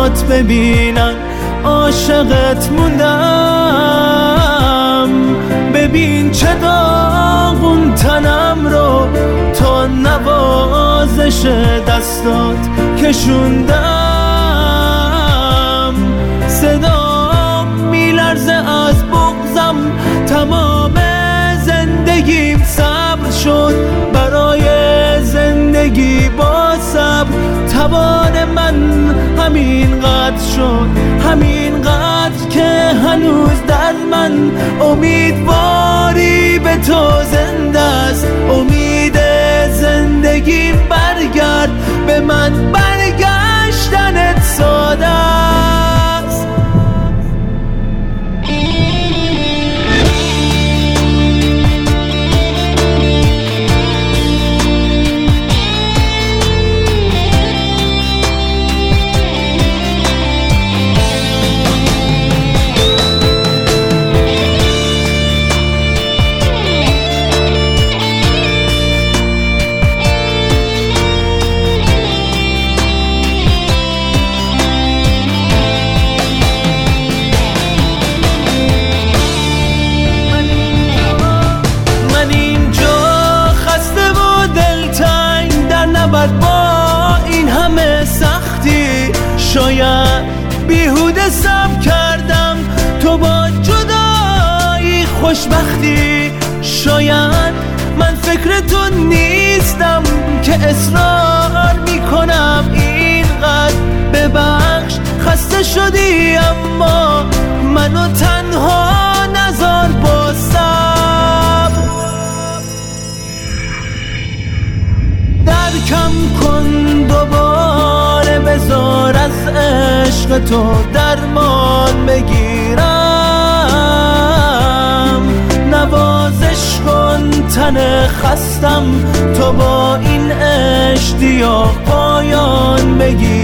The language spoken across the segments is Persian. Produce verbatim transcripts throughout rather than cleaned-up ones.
چشمات ببینن عاشقت موندم. ببین چه داغون تنم رو تا نوازش دستات کشوندم. صدام میلرزه از بغضم، تمام زندگیم صبر شد برای زندگی با صبر. توان من همین قدر شد، همین قدر که هنوز در من امیدواری به تو زنده است. امید زندگیم برگرد به من، برگشتنت ساده است. با این همه سختی شاید بیهوده صبر کردم، تو با جدایی خوشبختی. شاید من فکر تو نیستم که اصرار میکنم اینقدر. ببخش خسته شدی اما منو تنها نذار با صبر. درکم کن دوباره، بذار از عشق تو درمان بگیرم. نوازش کن تن خستم تا با این اشتیاق پایان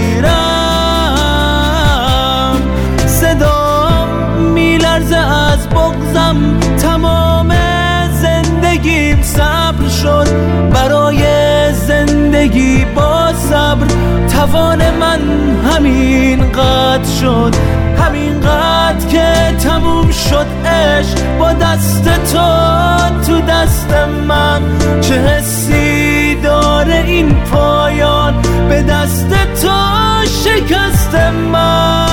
بگیرم. صدام میلرزه از بغضم، تمام زندگیم صبر شد برای زندگی با صبر. توان من همین قدر شد، همین قدر که تموم شد عشق با دست تو تو دست من. چه حسی داره این پایان به دست تو شکست من.